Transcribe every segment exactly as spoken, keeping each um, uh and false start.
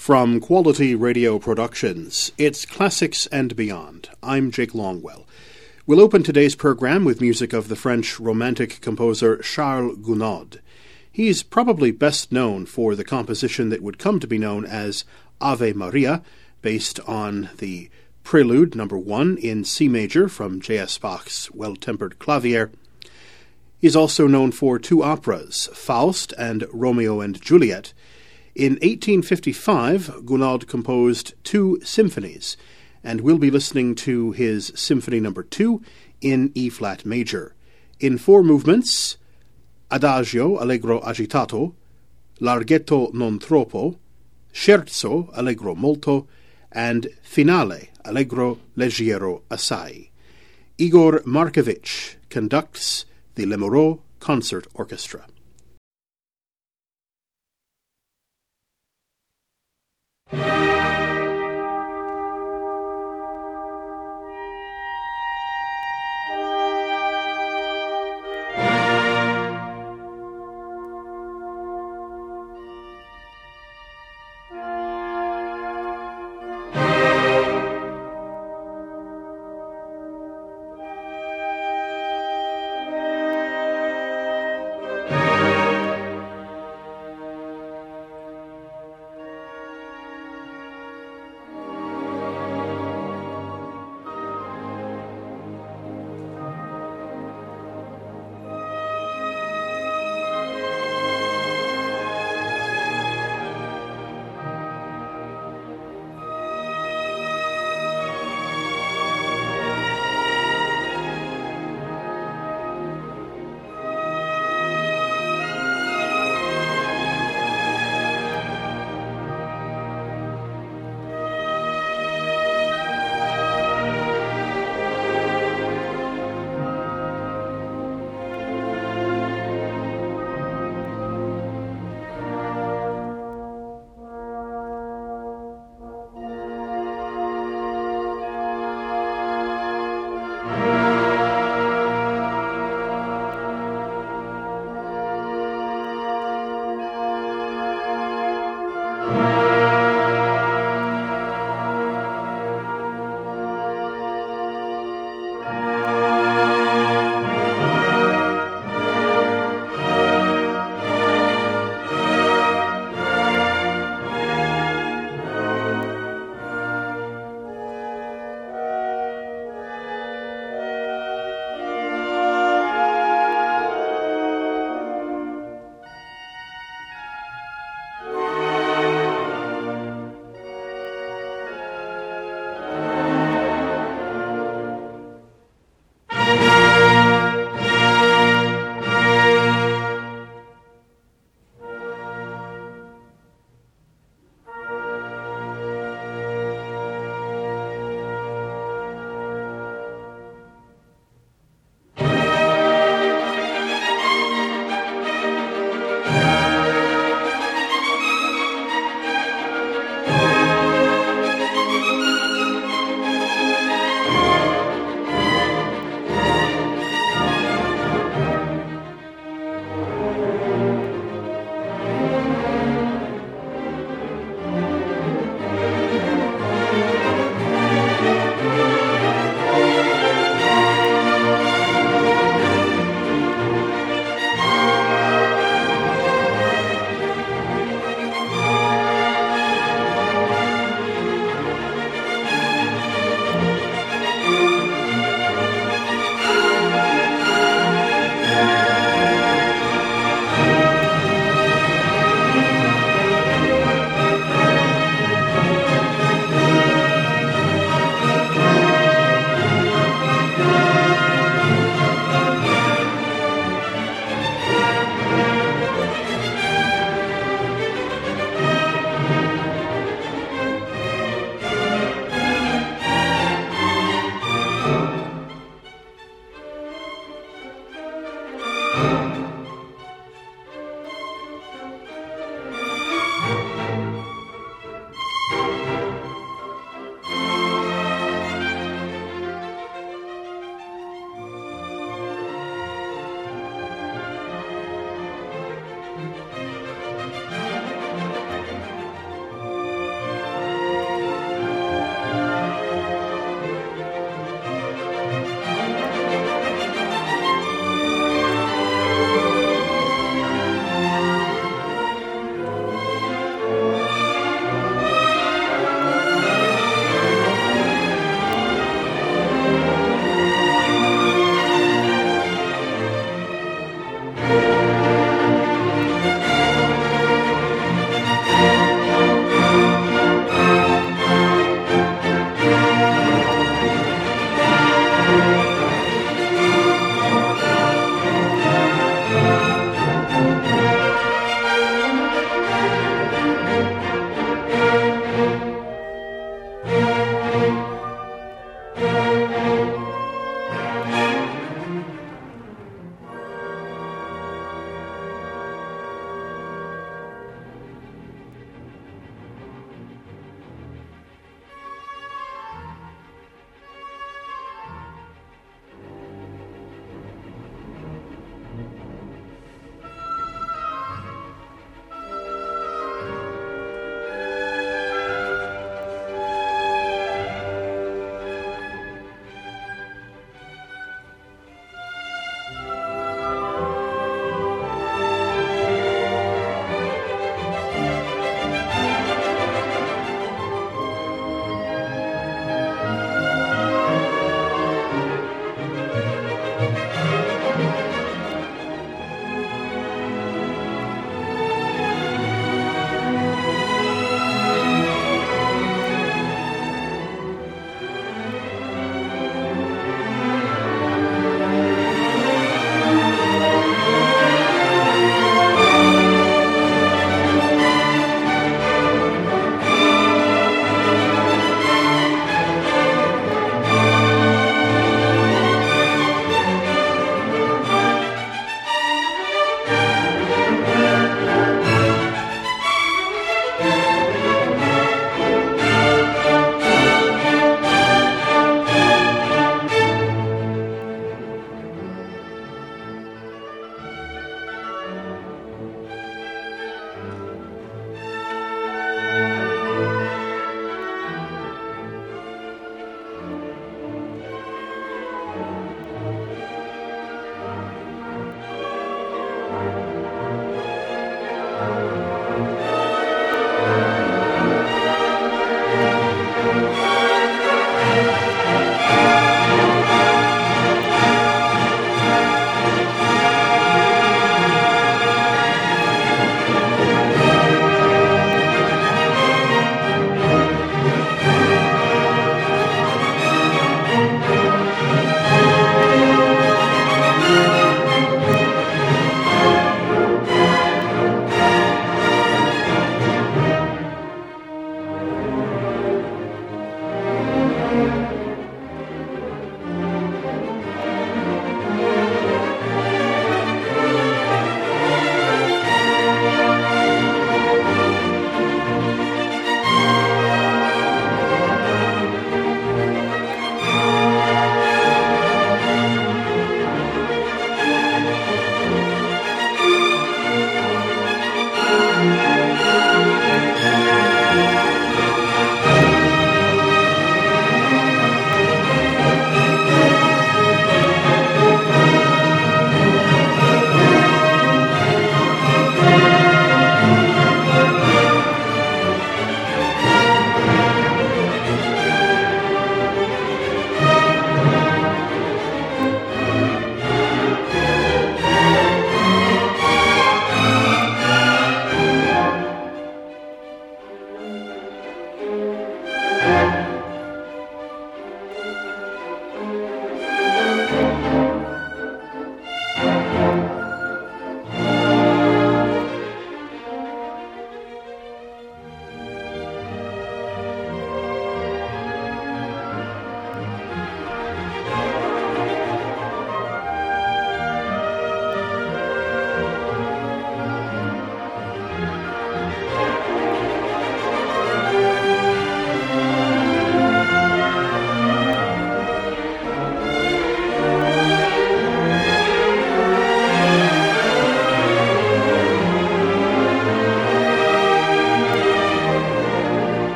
From Quality Radio Productions, it's Classics and Beyond. I'm Jake Longwell. We'll open today's program with music of the French Romantic composer Charles Gounod. He's probably best known for the composition that would come to be known as Ave Maria, based on the Prelude number one in C major from J S Bach's Well-Tempered Clavier. He's also known for two operas, Faust and Romeo and Juliet. In eighteen fifty-five, Gounod composed two symphonies, and we'll be listening to his Symphony number two in E-flat major. In four movements, Adagio allegro agitato, Larghetto non troppo, Scherzo allegro molto, and Finale allegro leggero assai. Igor Markovich conducts the Lamoureux Concert Orchestra. Thank you.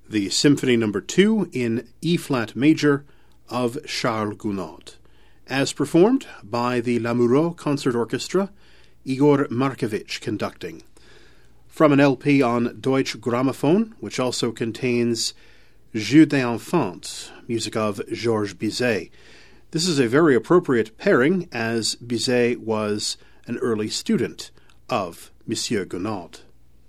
the Symphony Number two in E-flat major of Charles Gounod, as performed by the Lamoureux Concert Orchestra, Igor Markovich conducting, from an L P on Deutsche Grammophon, which also contains Jeux d'Enfants, music of Georges Bizet. This is a very appropriate pairing, as Bizet was an early student of Monsieur Gounod.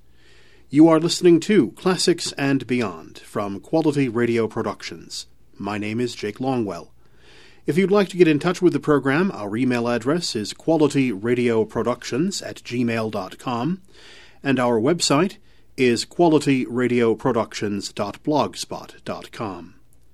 You are listening to Classics and Beyond from Quality Radio Productions. My name is Jake Longwell. If you'd like to get in touch with the program, our email address is qualityradioproductions at gmail dot com, and our website is qualityradioproductions dot blogspot dot com.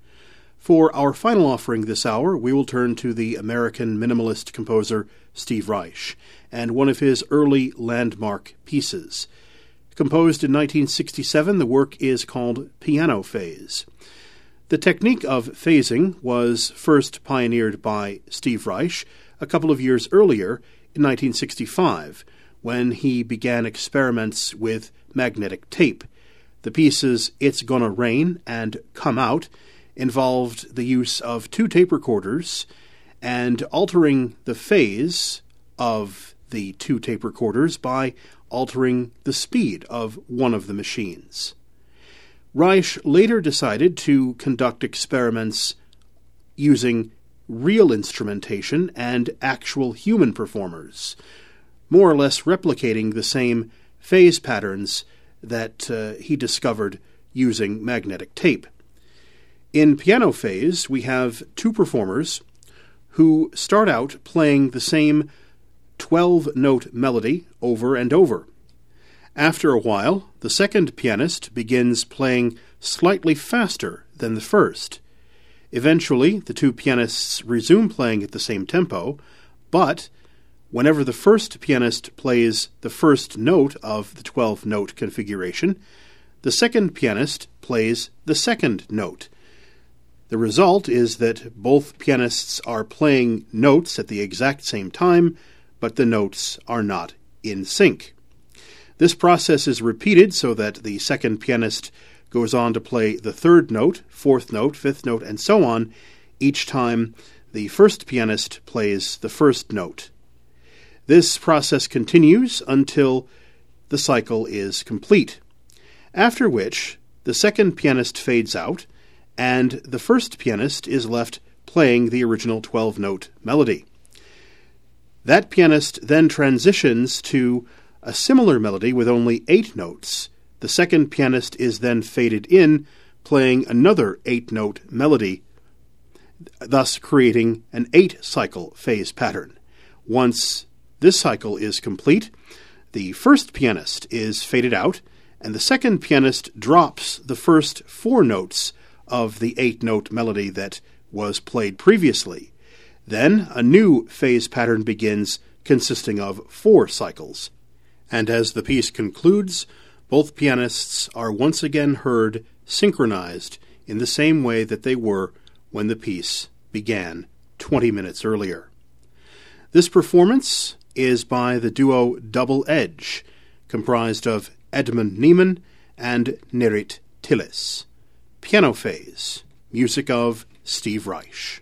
For our final offering this hour, we will turn to the American minimalist composer Steve Reich and one of his early landmark pieces. Composed in nineteen sixty-seven, the work is called Piano Phase. The technique of phasing was first pioneered by Steve Reich a couple of years earlier, in nineteen sixty-five, when he began experiments with magnetic tape. The pieces It's Gonna Rain and Come Out involved the use of two tape recorders and altering the phase of the two tape recorders by altering the speed of one of the machines. Reich later decided to conduct experiments using real instrumentation and actual human performers, more or less replicating the same phase patterns that uh, he discovered using magnetic tape. In Piano Phase, we have two performers who start out playing the same twelve-note melody over and over. After a while, the second pianist begins playing slightly faster than the first. Eventually, the two pianists resume playing at the same tempo, but whenever the first pianist plays the first note of the twelve-note configuration, the second pianist plays the second note. The result is that both pianists are playing notes at the exact same time, but the notes are not in sync. This process is repeated so that the second pianist goes on to play the third note, fourth note, fifth note, and so on, each time the first pianist plays the first note. This process continues until the cycle is complete, after which the second pianist fades out and the first pianist is left playing the original twelve-note melody. That pianist then transitions to a similar melody with only eight notes. The second pianist is then faded in, playing another eight-note melody, thus creating an eight-cycle phase pattern. Once this cycle is complete, the first pianist is faded out, and the second pianist drops the first four notes of the eight-note melody that was played previously. Then a new phase pattern begins, consisting of four cycles. And as the piece concludes, both pianists are once again heard synchronized in the same way that they were when the piece began twenty minutes earlier. This performance is by the duo Double Edge, comprised of Edmund Niemann and Nerit Tillis. Piano Phase, music of Steve Reich.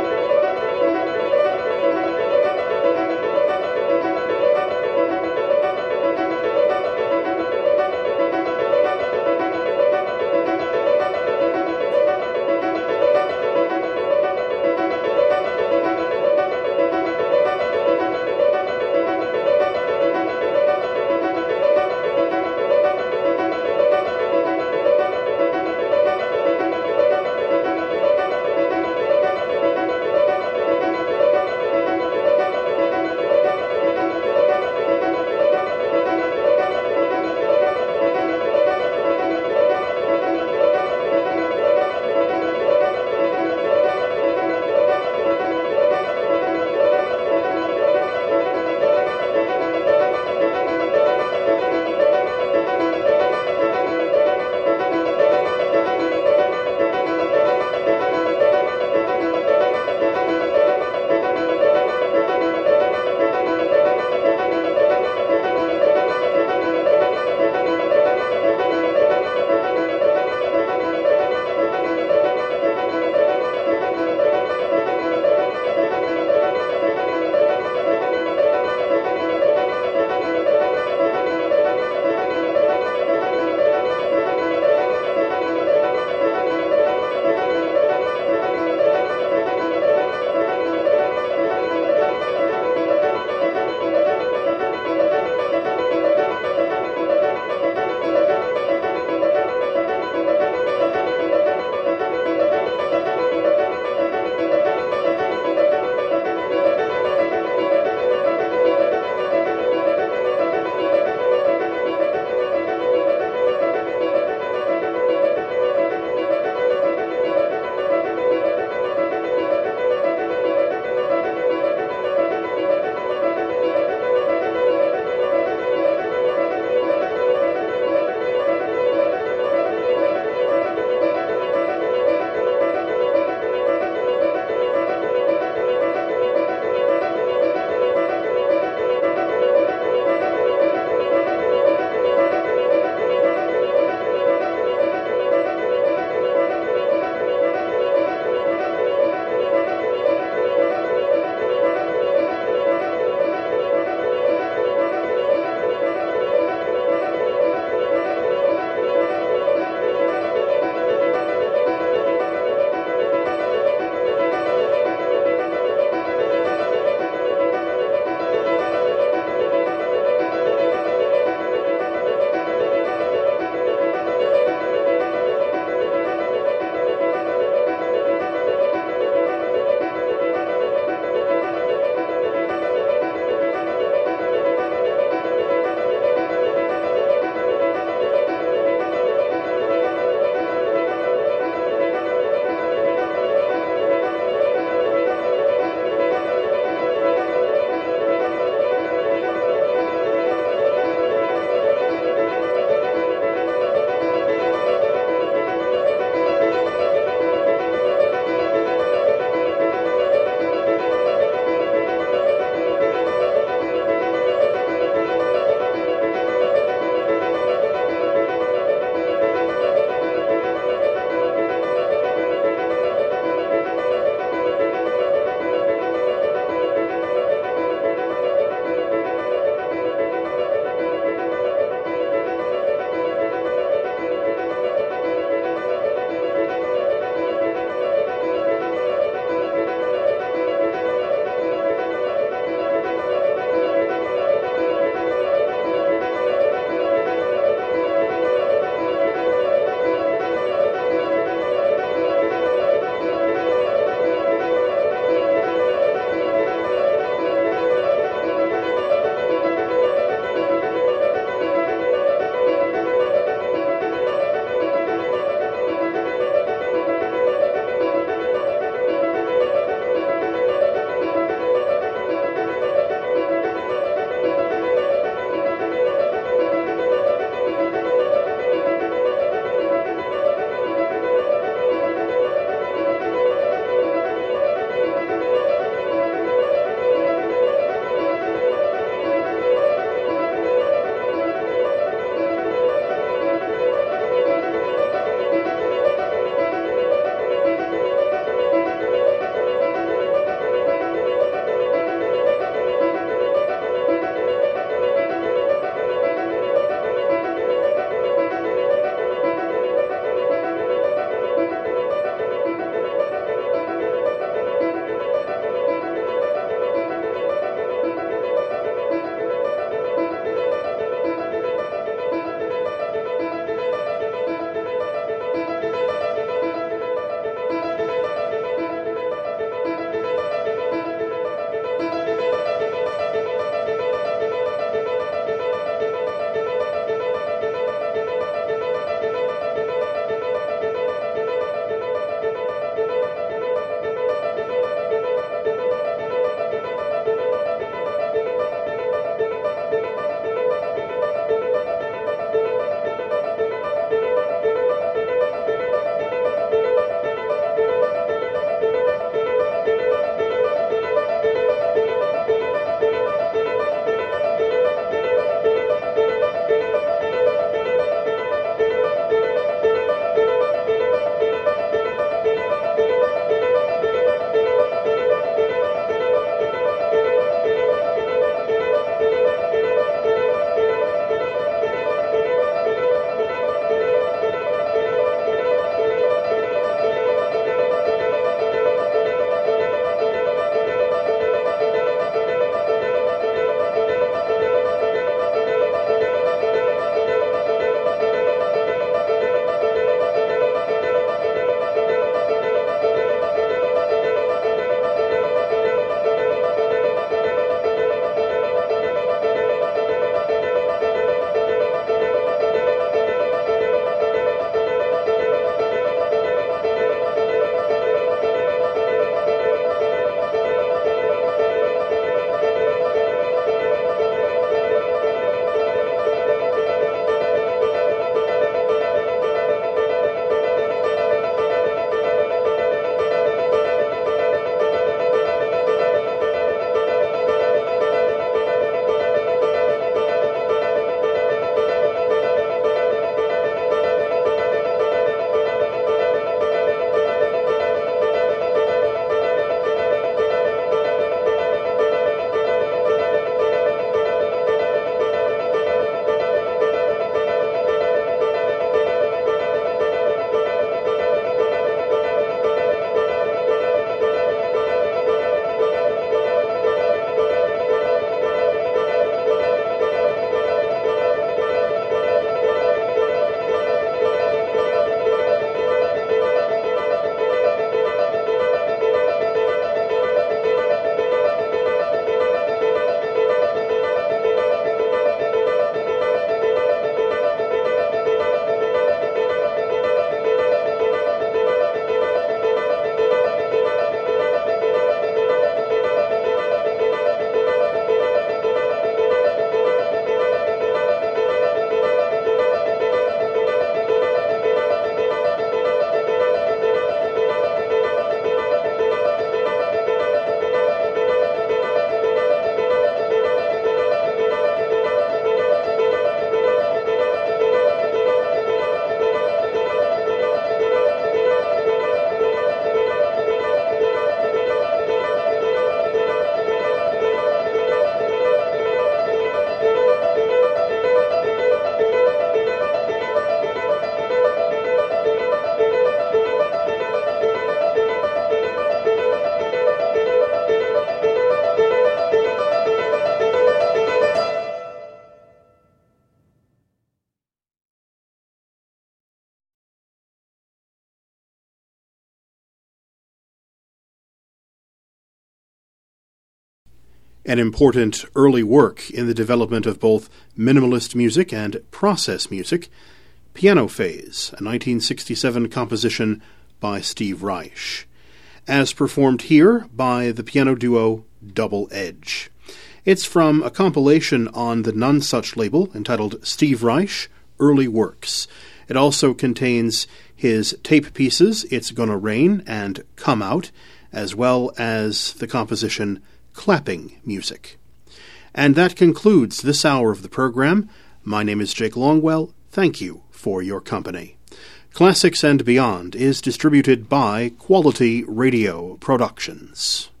an important early work in the development of both minimalist music and process music, Piano Phase, a nineteen sixty-seven composition by Steve Reich, as performed here by the piano duo Double Edge. It's from a compilation on the Nonesuch label entitled Steve Reich Early Works. It also contains his tape pieces It's Gonna Rain and Come Out, as well as the composition Clapping Music. And that concludes this hour of the program. My name is Jake Longwell. Thank you for your company. Classics and Beyond is distributed by Quality Radio Productions.